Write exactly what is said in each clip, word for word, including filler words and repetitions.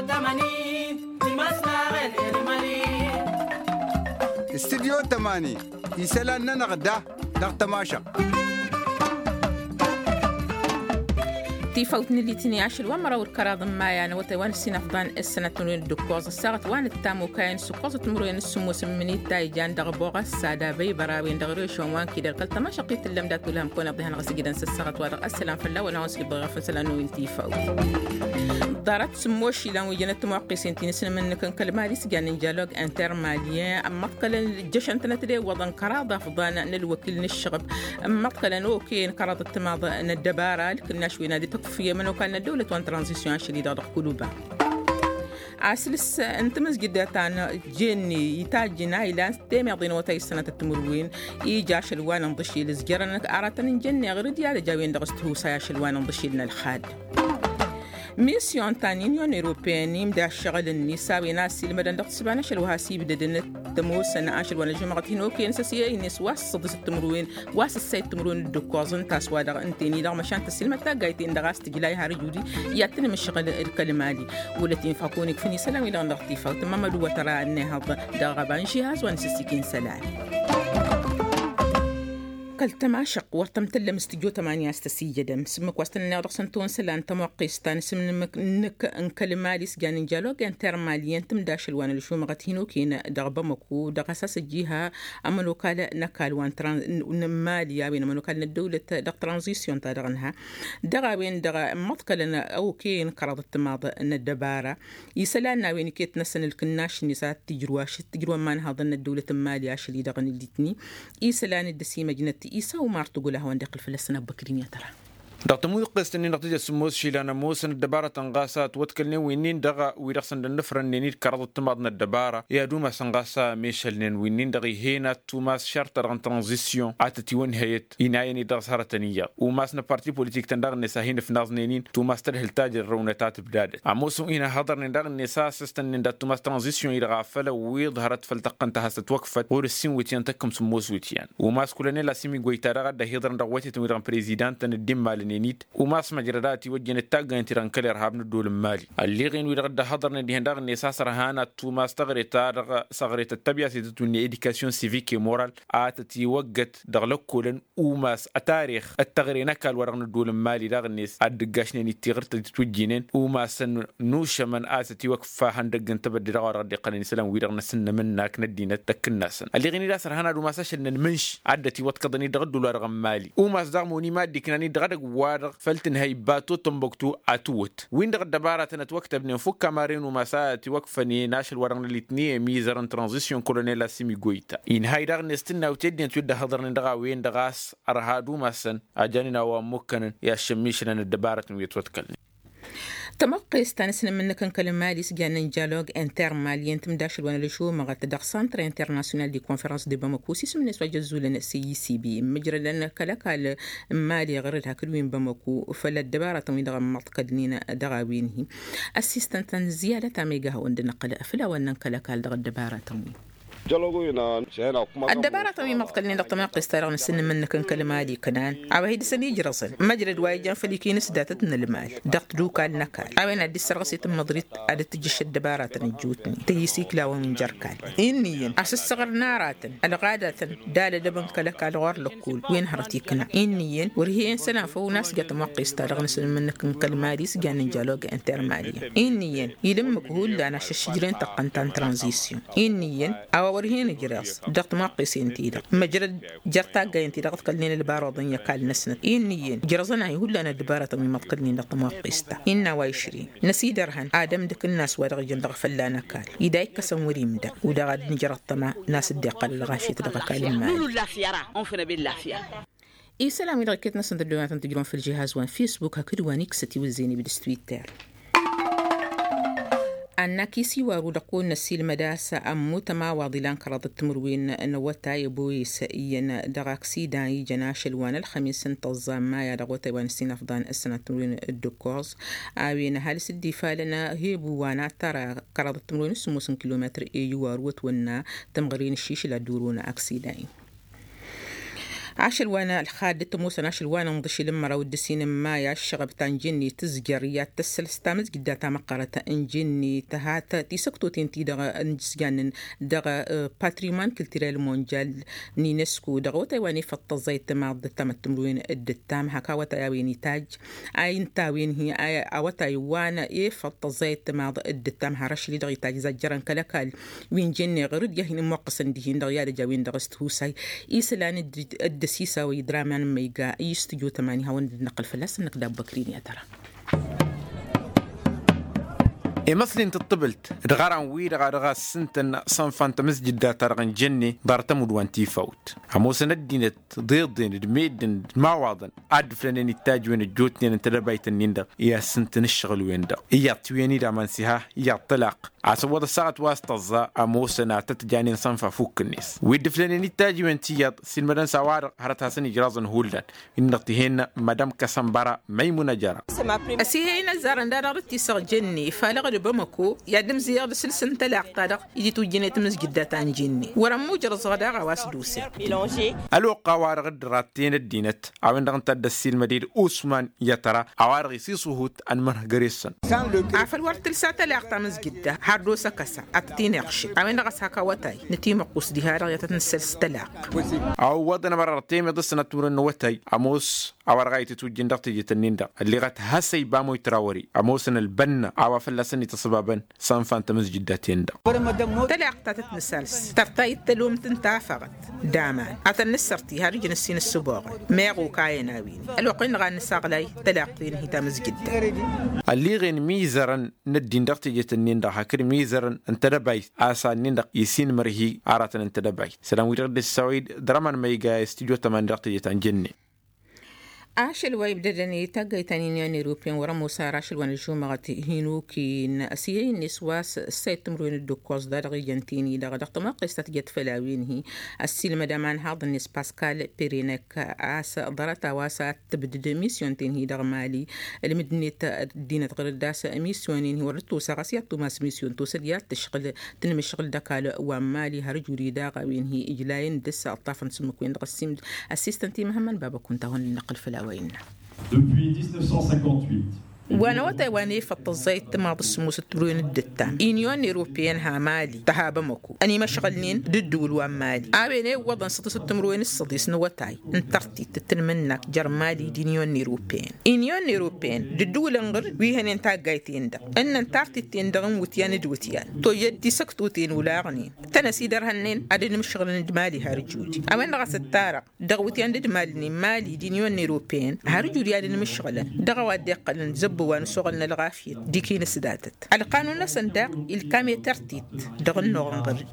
استديو تماني يسألنا نغدا دغ تماشا تيفوتني اللي تني عشر ومرة والكراض ما يعني وتوان السنة فضان السنة تنوين الدكوز الساعة وان التامو كاين سكوز تمرين السمو سمني تايجان دغبوغ السادة بي براوين دغريش وان كده قلت ما شقيت اللي مدات لهم كون بضهن غسي جدا سساغة ورق السلام فلا ولا وانسلي بغفن سلانو يلتيفوت دارت سموشي لان ويجنت موقسين تنسنا من كان كلمة ليس جان جالوج انتر ماليا اما قال الجيش انتنا تدي وضن كراضة فضان للوكيل الشغب اما قال اوكي كراضة تماضى الدبارة لكن شوي نادي تكفيه منو كان الدولة وان ترانزيسيون شديدة قلوبها عسلس انت مسجد تاعنا جيني يتاجنا الى تيمي ضين وتاي السنه التمروين يجاش الوان نضشي لزجرنك اراتن جني غير ديال جاوين دغستو ساياش الوان نضشي لنا الخاد ميسيون تاني يونيون أوروبياني مدى الشغل النساء وناس اللي مدى ندقت سبعنا شلوها سيب ددن تمو سنة عشر وانا جمعت هنو كين ساسية إنس واس صدس التمروين واس السيد تمرون الدكوازن تاسوا دغ انتيني دغ مشان تسلمة تاقايتين دغاس تجلاي هاري جودي ياتني من الشغل الكلمة لي والتي فاكونك فيني سلام إلى نغطيفة وتمام دوا ترى أنها دغ بانشيهاز ونسسكين سلام قلت ما شق ورتم تلم استجو تمانية استسيجدم سمك واستنى رقصن تون سلان تموقيستان سم نك انكلمة ليس جان جالوج انتر ماليين تم داش الوان اللي شو مغتينو كين دغبا مكو دغساس جيها امنو كالا نكال وان تران ماليا بين امنو كالا الدولة دغ ترانزيسيون تادغنها دغا وين دغا مطكلنا او كين قرض التماض ان الدبارة يسلانا وين كيت نسن الكناش نسات تجرواش تجروا ما نهضن الدولة ماليا شلي دغن الليتني يسلان الدسيمة جنتي إيسا وما ارتقولها واندق الفلسطين بكرين يا ترى دغتمو يقستني نقتجة سموس شيلانا موسن الدبارة تنغاسات وتكلني وينين دغا ويرخصن النفر نينيد كرض التماضنا الدبارة يا دوما سنغاسا ميشلنين وينين دغي هينا توماس شارتر عن ترانزيسيون عاتتي ونهيت ينايني دغ سهرتانية وماسنا بارتي بوليتيك تندغ نساهين في نازنينين توماس ترهل تاجر رونتات بدادت عموسو إنا هضر ندغ النساء سستن ندى توماس ترانزيسيون يرغافلة ويظهرت فلتقن تهست وقفت ورسين ويتيان تكم سموس ويتيان وماس كلني لاسيمي قويتارغ ده هيضر ندغوتي تميران بريزيدان تندم مالين نيت وماس مجرداتي وجن التاغ انت رانكلر هابن دول المالي اللي غين ويرد حضرنا دي هندار نساس رهانا توماس تغريتا صغريت التبيا سيتوني ايديكاسيون سيفيك مورال اتتي وقت دغلكولن وماس التاريخ التغرينا كال ورغن دول المالي دغنيس ادغاشني ني تيغرت توجينين وماس نوش من اتتي وقفا هندغ انت بدي دغور دي قلن سلام ويرغن سن منك ندينا تكناس اللي غين داس رهانا دو ماساش المنش عدتي وتقدني دغدول ورغن مالي وماس دغموني ما ديكناني دغدغ وارغ فلتن هاي باتو تنبكتو اتوت وين دغ الدبارة تنتوقت ابن فك مارين ومسات وقفني ناشل ورغن الاثنين ميزرن ترانزيسيون كولونيلا سيمي غويتا ان هاي دغ نستنا وتدين تود حضرن دغا وين دغاس ارهادو مسن اجاننا ومكن يا شميشن الدبارة ويتوتكلني تمقي استانسنا من كان كلمة ليس جانا جالوج انتر ماليين تمداش الوانا لشو مغات دغ سانتر انترناسيونال دي كونفرنس دي باماكو سي سمنا سوا جزو لنا سي سي بي مجرى لنا كلاكال مالي غيرها كلوين باماكو فلا الدبارة تمي دغ مطقدنين دغاوينه اسيستنت زيادة تاميقها وندنا قلا فلا وانا كلاكال دغ الدبارة تمي الدبارة تمي مطقلني دغ تماقي استارغن السن من كان كلمة لي كنان عوهيد سني جرسل مجرد وايجان فليكين سداتتنا المال دغت دوكا النكال عوين عدي السرغسي تم مضريت عدد تجيش الدبارة تنجوتني تيسيك لا ومن جركال إنيين أسس صغر نارات الغادة دالة دبن كلك على غور لكول وين هرتيكنا إنيين ورهي إنسان فو ناس جت مقي استارغن السن من كان كلمة لي سجان جالوج انترمالية إنيين يلم كهول أنا شجرين تقنتان ترانزيسيون إنيين أو ورهين جراس دقت ما قيسين تيدا مجرد جرتا جاين تيدا قد كلني البارة ضنيا قال نسنت إنيين جرزنا يقول لنا الدبارة تمي ما تقلني دقت ما قيستا إننا وايشرين نسي درهن آدم دك الناس ورغ جندق فلانا كال يداي كسم وريم دا ودا غاد نجرت ما ناس الدقة الغاشي تدقى كلمة إيه سلام إذا كنت نسند الدوات تجرون في الجهاز وان فيسبوك هكذا وانكستي والزيني بالتويتر الناكيسي ورودقون نسيل مداسة أم متما واضلان كرض التمروين نوتا يبوي سئيا دغاكسي داي جناش الوان الخميس انتظام ما يدغوتا وانسين أفضان السنة التمروين الدكوز آوين هالس الدفاع لنا هيبوانا ترى كرض التمروين سموسن كيلومتر ايوار وتونا تمغرين الشيش لدورون أكسي داي عاش الوانا الخاد تموسن عاش الوانا مضشي لما ودسين ما يا الشغب تنجني تزجريات تسلستامز قد تمقرة انجني تهات تيسكتو تنتي دغا انجسجان دغا باتريمان كالتيرال مونجال نينسكو دغا وتاواني فطزيت ما ضد تمتمروين الدتام هكا وتاويني تاج اين تاوين هي اي وتايوانا ايه فطزيت ما ضد الدتام هرش لي دغي تاج زجران كلاكال وين جني غرد يهن موقسن دهين دغيا جاوين دغستهوساي إيسلان الدسيسة ويدرامان ميجا يستجو تماني هون نقل فلاس نقدر بكرين يا ترى إيه مثلاً تطبلت دغاران وير غارغا سنتن صنفان مسجد دا ترغن جني دارتمود وانتي فوت هموسن الدينت ضيضين دميدن ماواضن عاد فلانين التاج وين الجوتنين انت لبايت النيندا يا سنتن الشغل وين دا يا تويني دا منسيها يا طلاق عصوات الساعة واسطة الزا أموسنا تتجانين صنفا فوق الناس ويد فلانين التاج وين تياد سلمدان سوار هرتها سني جرازن هولدان إنقتهن مدام كسنبارا ميمونة جارا أسيهين الزارن دارا رتي سغجني فالغ بمكو يادم زيادة سلسن تلاق طارق يجي توجيني تمز جداتان جني ورمو جرز غدا غواس دوسي ألو قوارغ دراتين الدينت عوين دغن تدسيل مدير أوسمان يترى عوارغ يسيسوهوت أن منه غريسن عفل ورتل ساتلاق تمز جدا هاردو سكسا أتتين يغشي عوين دغس هكا واتاي نتيم قوس دي هارغ يتتنسل ستلاق أو ودنا مررتين يدسنا تورن واتاي أموس عوارغ يتتوجين دغتي جتنين دا اللي غات هسي بامو يتراوري أموسن البنا عوافل لسني تصبابا صنفان تمز جداتين دا تلاق تتنسلس ترتاي التلوم تنتافغت دامان أتنسرتي هارج نسين السبوغ ميغو كايناوين الوقين غان نساغلاي تلاقين هي تمز جدا اللي غين ميزرن ندين دغتي جتنين دا هكر ميزرن انت دباي آسا نين يسين مرهي عراتن انت دباي سلام ويرد السويد درمان ميغا استيجو تمان دغتي جتان جني عاش الوايب ددني تاجي تانيين يوروبيان ورا موسى عاش الوان الجمعة هينوكين أسيين نسواس السيد تمرين الدكوز دا رجنتيني دا غدقت ما قصة جت فلاوين هي السيل مدامان هذا الناس باسكال بيرينك عاس ضرتا واسا تبدد ميسيون تين هي دا مالي المدنية دينة غير داس ميسيونين هي ورتو سغاسيات توماس ميسيون توسديات تشغل تنمي شغل دكال ومالي هرجوري دا غاوين هي إجلاين دس أطافن سمكوين دغسيم أسيستنتي مهما بابا كنت هون النقل فلاوين. Depuis mille neuf cent cinquante-huit. وانا وتايواني فطزيت ما بسموس تبروين الدتا إنيون يوروبيان ها مالي تهابا مكو أني مشغلين ددول وان مالي آبيني وضن سطس التمروين الصديس نواتاي انترتي تتنمنك جرمالي دينيون يوروبيان إنيون يوروبيان ددول انغر ويهن انتاق جايتين دا ان انتارتي تندغن وتيان دوتيان تو يدي سكتوتين ولاغنين تنسي درهنين عدن مشغلين دمالي هارجولي أمين غاس التارق دغوتيان دمالي مالي دينيون يوروبيان هارجولي عدن مشغلين دغوات ديقلن زب وان سوغلنا الغافية ديكين سداتت القانون نسندق الكامي ترتيت دغن نغنغر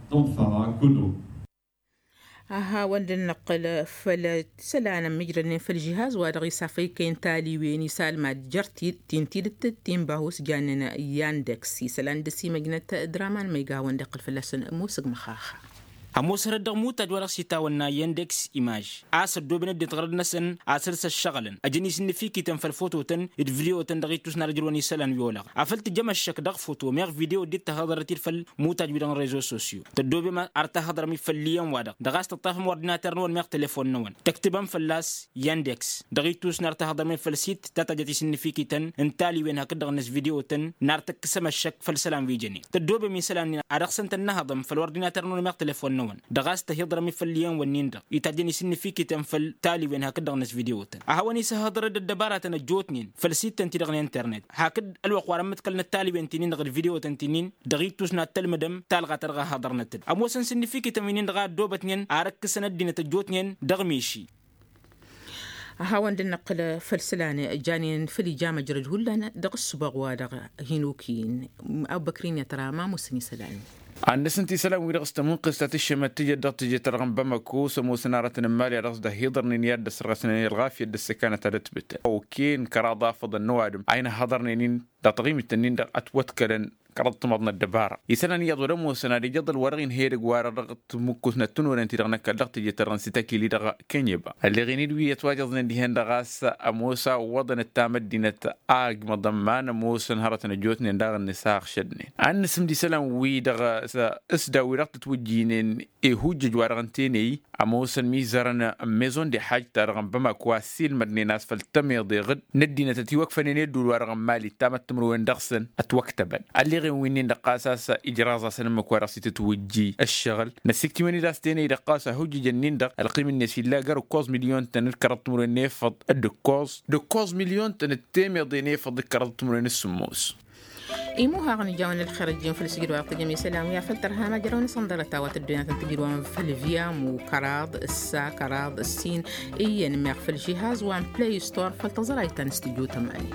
أها وند النقل فلا سلانا مجرن في الجهاز وادغي صافي كين تالي ويني سالما جرتي تنتيد تيم باهوس جاننا ياندكسي سلان دسي مجنة درامان ميغا وندقل فلسن موسق مخاخ أموسر الدغموت أدوار سيتاونا يندكس إيماج آسر دوبنا دتغرد نسن آسر سشغلن أجني سنفيكي تنفل فوتو تن الفيديو تندغي توسنا رجلوني سلان يولغ عفلت جمع الشك دغ فوتو ميغ فيديو ديت تهضر تيرفل موتاج بدن ريزو سوسيو تدوبي ما أرتهضر مي فليان وادغ دغاس تطاف موردناتر نون ميغ تليفون نون تكتبان فلاس يندكس دغي توسنا أرتهضر مي فلسيت تاتجتي سنفيكي تن انتالي وين هكدغ نس فيديو تن نارتك سما الشك فلسلام فيجني تدوبي مي سلان أرخصن تنهضم فالوردناتر نون ميغ تليفون نون دغاست هيضر مي فليان ونيندا يتاجني سنفيكي تنفل تالي وين هكدغ نس فيديو تن أهواني سهضر الدبارة تنجوتنين فلسيت تنتي دغن انترنت هكد الوق ورمت كلنا التالي وين تنين دغ الفيديو تنتين دغيت توسنا تلمدم تالغا ترغا هضرنا تد أموسن سنفيكي تمينين دغا دوبتنين أرك سند دينا تجوتنين دغميشي هاون النقل فلسلانة جانين فلي جامع جرج ولا دغ السباق وادغ هينوكين أو بكرين يترى ما مسني سلاني عند سنتي سلام ويرغست من قصة الشمال تجي دغت تجي ترغم بمكو سمو سنارة نمالي رغس ده هيضر نياد دس رغسنا الغافية دس كانت ترتبت أو كين كراضة فضل النوادم عين هضر نين دا تغيم التنين دا أتوتكلن كرضت مضنا الدبارة يسلن يضر موسنا رجال الورغين هيرق وارغت مكوسنا تنور انت رغنا كاللغت جترن ستاكي لي دغا كنيبا اللي غيني دوي يتواجدنا ديهن دغاس اموسا وضن التامد دينة آج مضمان موسى نهارة جوتني دغا النساق شدني عن اسم دي سلام وي دغا اسدا ورقت توجينين ايهوج جوارغنتيني اموسا ميزارنا ميزون دي حاج تارغن بما كواسيل مدني ناس فالتمي ضي غد ندينا تتي وقفني ندو الورغن مالي تامت تمروين دغسن اتوكتبن اللي غي وينين دقاساس اجرازا سنم كوارسي تتوجي الشغل نسيكتي مني داستيني دقاسا هوجي جنين دق القيم النسي لا قرو كوز مليون تن كربت تمروين نيفض الدو كوز دو كوز مليون تن التيمي ضي نيفض كربت تمروين السموس إيمو هاغني جاون الخارجين في السجل وقت جميع سلام يا فلترها ما جرون صندرة تاوات الدنيا تنتجر وان في الفيام وكراض السا كراض السين إيه نميغ في الجهاز وان بلاي ستور فلتظر أي تنستيجو تماني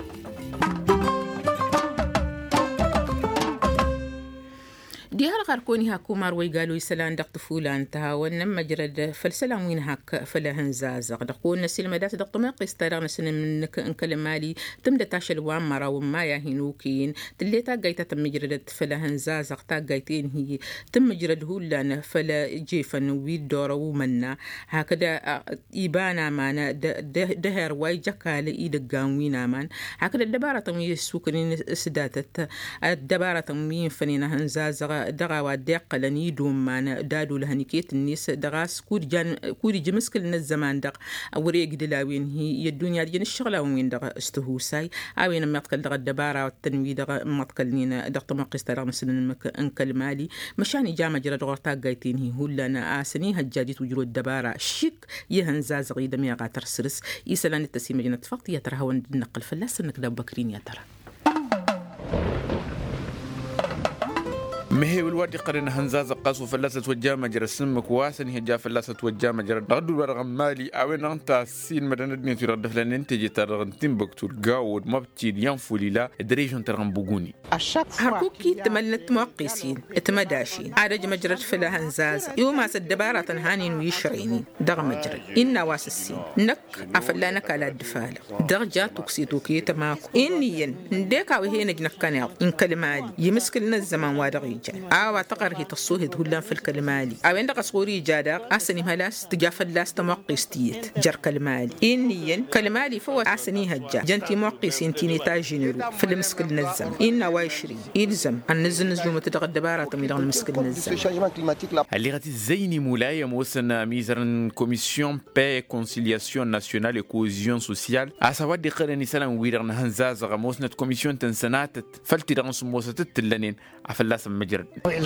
دي هالغاركوني هاكو ماروي قالوا يسلان دق طفولان تهاون مجرد فالسلام وين هاك فلهن زازق دقون نسيل مدات دق ما قيستار نسن من كلمالي تمد تاشل وان مرا وما يهينوكين تلي تا جايتا تم مجرد فلهن زازق تا جايتين هي تم مجرد هولان فلا جيفن ويدور ومنا هكذا يبانا معنا دهر واي جكال ايد قاوينا مان هكذا الدبارة تمي سوكرين سداتت الدبارة تمي فنينا هنزازق دغا ودق لني دوم معنا دادو لهنيكيت الناس دغاس كود جان كود جمسكل الزمان دغ اوريق دلاوين هي الدنيا دي الشغله وين دغ استهوساي اوين ما تقل دغ الدباره والتنوي دغ ما تقلنينا دغ طمقس ترى مثلا انكل مالي مشاني جامع جرى دغ تاغايتين هي هولنا اسني هجاديت وجرو الدباره شيك يهنزاز غيد ميا غاتر سرس يسلان التسيمه جنة فقط يا ترى هو نقل فلاس انك بكرين يا ترى مهي والوادي قرن هنزاز قاسو فلاسة وجامة جرى سمك واسن هي جا فلاسة وجامة جرى نغدو الورغم مالي اوين انتا سين مدن دنيا ترى فلان انتجي ترغن تنبكتو القاود مبتي ينفو ليلا دريجون ترغن بوغوني هركوكي تملت موقسين اتمداشين عادج مجرد فلا هنزاز يوم سدبارة تنهانين ويشرينين دغ مجرد إنا واس السين نك أفلانك على الدفالة دغ جا توكسيتوكي تماكو إنيين نديكا وهي نجنكانيال إن كلمالي يمسكلنا الزمان وادغي آوا تقر هي تصوه تقولن في الكلمالي أوين دقة صوري جادا أسني هلاس تجافل لاس تمقستيت جر كلمالي إنيين كلمالي فو أسني هجا جنتي مقيسين تيني تاجينرو في المسكل نزم إنا وايشري إلزم النزل نزلو متدغ دبارة تميدغ المسكل نزم اللي غادي زيني مولاي موسنا ميزرن كوميسيون باي كونسيلياسيون ناسيونال وكوزيون سوسيال أسواد دي قرني سلام ويرغن هنزاز غموسنا كوميسيون تنسناتت فلتي رغن سموستت تلنين عفلاس مجرد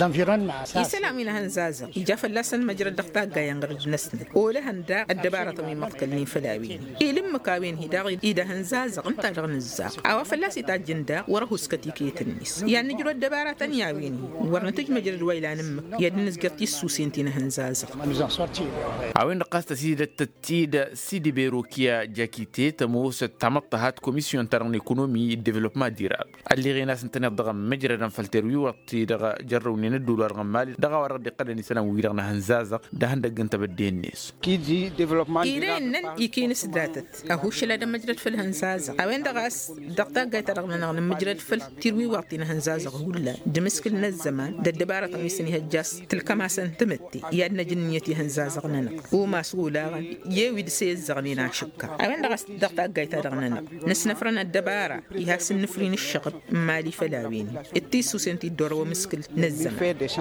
يسلام إلى هنزازة يجاف اللسن مجرد دقتاق ينغرج نسند وله هندا الدبارة تمي مقتلني فلاوين إلم مكاوين هداغ إذا هنزازة انت رغن الزاق أو فلاسي تاجندا وره سكتيكية النس يعني جرو الدبارة تنياوين ورنتج مجرد ويلان مك يدنس قرتي السوسين تين هنزازة عوين قاستا سيدة تتيد سيدي بيروكيا جاكيتي تموس تمطهات كوميسيون ترغن ايكونومي ديفلوبما ديراب اللي غيناس انتنا ضغم مجرد فلتروي وقتي دغ جروني ندولار غمالي دغا ورد قدني سلام ويرغنا هنزازق دهن دغنت بدين الناس كيجي ديفلوبمنت إيران نن يكين سداتت أهو شلا دم مجرد في الهنزازق أوين دغاس دقتا قايت رغنا مجرد في تروي وقتنا هنزازق ولا دمسكلنا الزمان ددبارة تمسني هجاس تلك ما سنتمتي يادنا جنيتي هنزازق نن وما سولا يويد سيزغنينا شكا أوين دغاس دقتا قايت رغنا نسنفرنا الدبارة يهاس النفرين الشغب مالي فلاوين التيسو سنتي الدور ومسكل نزم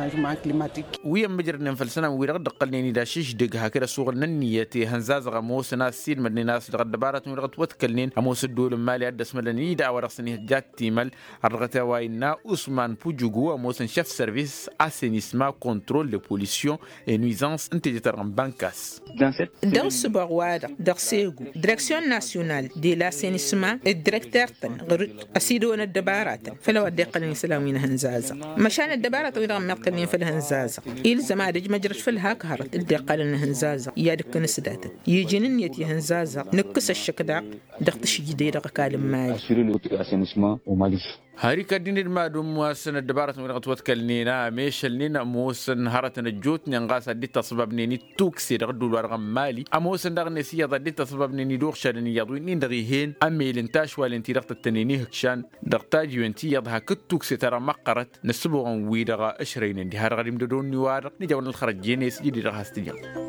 ويا مجرد نفلسنا ويرغد قلني دا شيش دق هكذا صور ننيتي هنزاز غموس ناس سيل مدني ناس لغد دبارة ويرغد وتكلنين هموس الدول مالي أدس مدني دا ورسني جات تيمل الرغتا واينا عثمان بوجوغو هموس شيف سيرفيس اسينيسما كنترول دو بوليسيون اي نويزانس انتيجي ترغم بانكاس dans ce barouada d'Arsegu direction nationale de l'assainissement et directeur tan غرد أسيدون الدبارات فلو أدقلني سلامين هنزازة مشان الدبارة طويلة مقتلين في الهنزازة إلزم عدج مجرش في الهاكهرت اللي قال إن هنزازة يادك نسداتك يجي نيتي هنزازة نكس الشكداق دقتش جديدة قال مالي هاري كدين المادوم مواسن الدبارة من غطوة كلنينا ميشلنينا موسن هارة نجوت نغاس دي تصبب نيني توكسي رغدو الورغم مالي أموسن دغ نسيا دي تصبب نيني دوغ شالني يضوي نين دغيهين أمي لنتاش والنتي رغت التنيني هكشان دغتاج ينتي يضها كتوكسي ترى مقرت نسبوغن ويدغا أشرين دي هار غريم دون نوارق نجاون الخرج جينيس جدي رغا استجاب